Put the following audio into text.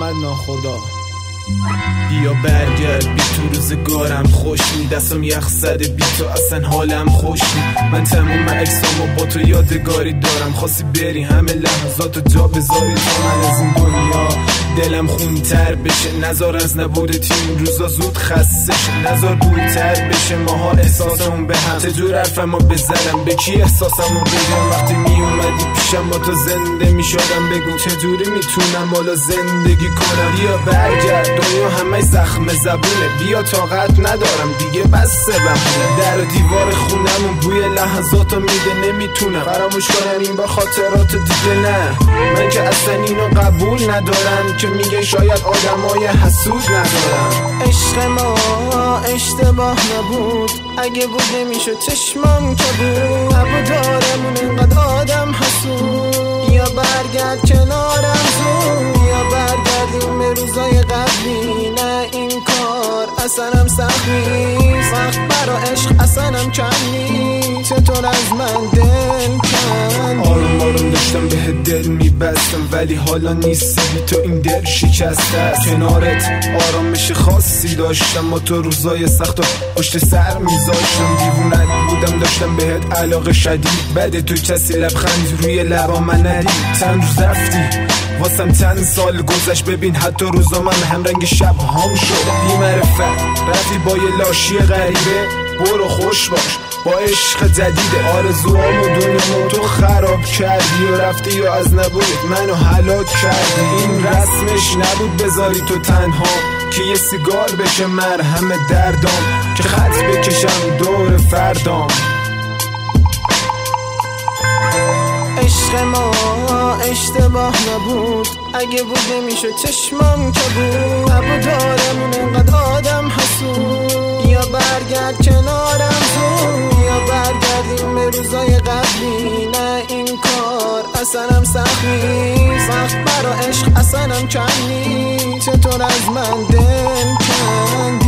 محمد ناخدا. بیا برگرد بی تو روزگارم خوش نی، دستم یخ زده بی تو اصلا حالم خوش نی. من تموم اکسامو با تو یادگاری دارم، خواستی بری همه لحظاتو جا بذاری تا من از این دنیا دلم خونتر بشه. نزار از نبود تیم روزا زود خسته شه، نزار دورتر بشه ماها احساسمون به هم. چجور حرفمو بزنم به کی احساسمو بگم وقتی می اومدی پیشم با تو زنده می شدم. بگو چجوری میتونم حالا زندگی کنم. بیا برگرد دنیا همه زخم زبونه، بیا طاقت ندارم دیگه بسه بمونه. در و دیوار خونمون بوی لحظاتو میده، نمیتونم فراموش کنم این با خاطرات دیگه. نه من که اصلا اینو قبول ندارم که میگه شاید آدمای حسود ندارم. عشق ما اشتباه نبود، اگه بود نمیشد چشمم که بود. هوادارمون اینقدر آدم حسود، یا برگرد کنارم زود، یا برگردیم به روزای قبلی. نه این کار اصلا سخت نیست، وقت برا عشق اصلا کم نیست. چطور از من دل کن؟ آروم آروم داشتم به دل میبستم ولی حالا نیستی بی تو این دل شکسته است. کنارت آرامش خاصی داشتم، و تو روزای سخت و پشت سر میذاشتم. دیوونت بودم داشتم بهت علاقه شدید، بعد تو کسی لبخند روی لبا من ندید. چند روز رفتی واسم چند سال گذشت، ببین حتی روزا من هم رنگ شب هم شد. بی معرفت رفتی با یه لاشی غریبه، برو خوش باش با عشق جدیده. آرزوهامو دنیامو تو خراب کردی و رفتی یا از نبودت منو هلاک کردی. این رسمش نبود بذاری تو تنها که یه سیگار بشه مرهم دردام، که خط بکشم دور فردام. عشق ما اشتباه نبود، اگه بود نمیشد چشمم که بود. هوادارمون اینقدر آدم حسود، یا برگرد کنارم زود، یا برگردیم به روزای قبلی. نه این کار اصلا سخت نیست، وقت برا عشق اصلا کم نیست. چطور از من دل کن؟